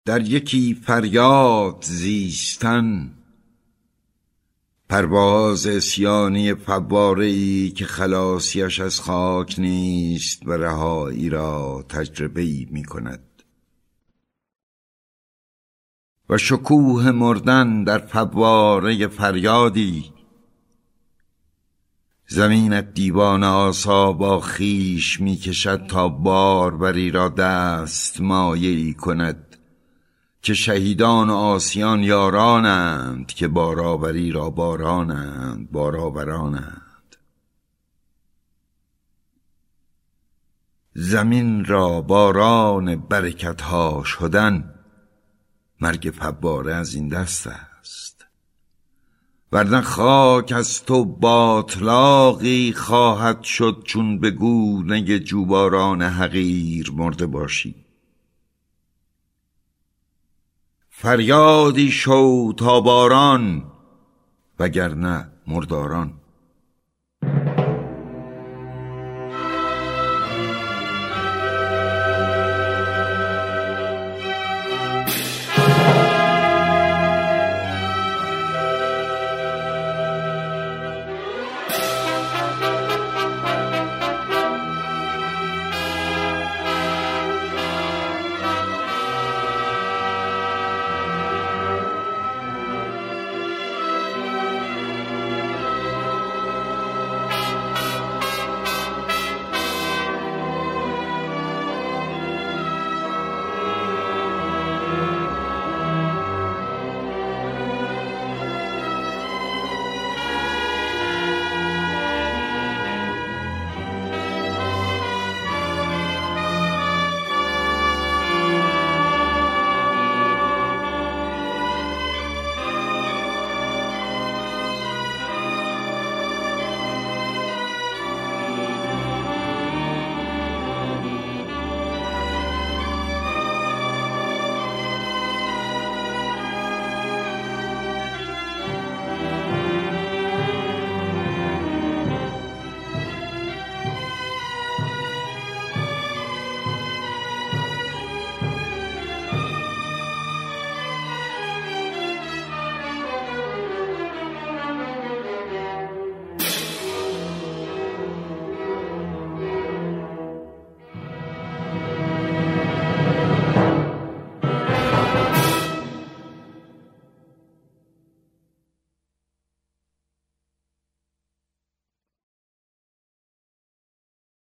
در یکی فریاد زیستن، پرواز عصیانی فواره‌ای که خلاصیش از خاک نیست و رهایی را تجربه‌ای می‌کند و شکوه مردن در فواره فریادی. زمینت دیوان آسا با خیش می‌کشد تا باربری را دست مایه‌ای کند که شهیدان آسیان یارانند که بارآوری را بارانند، بارآورانند. زمین را باران برکت‌ها شدن، مرگ فواره از این دست است. ورنه خاک از تو باطلاقی خواهد شد چون به گونه جوباران حقیر مرده باشی. فریادی شو تا باران، وگرنه مرداران.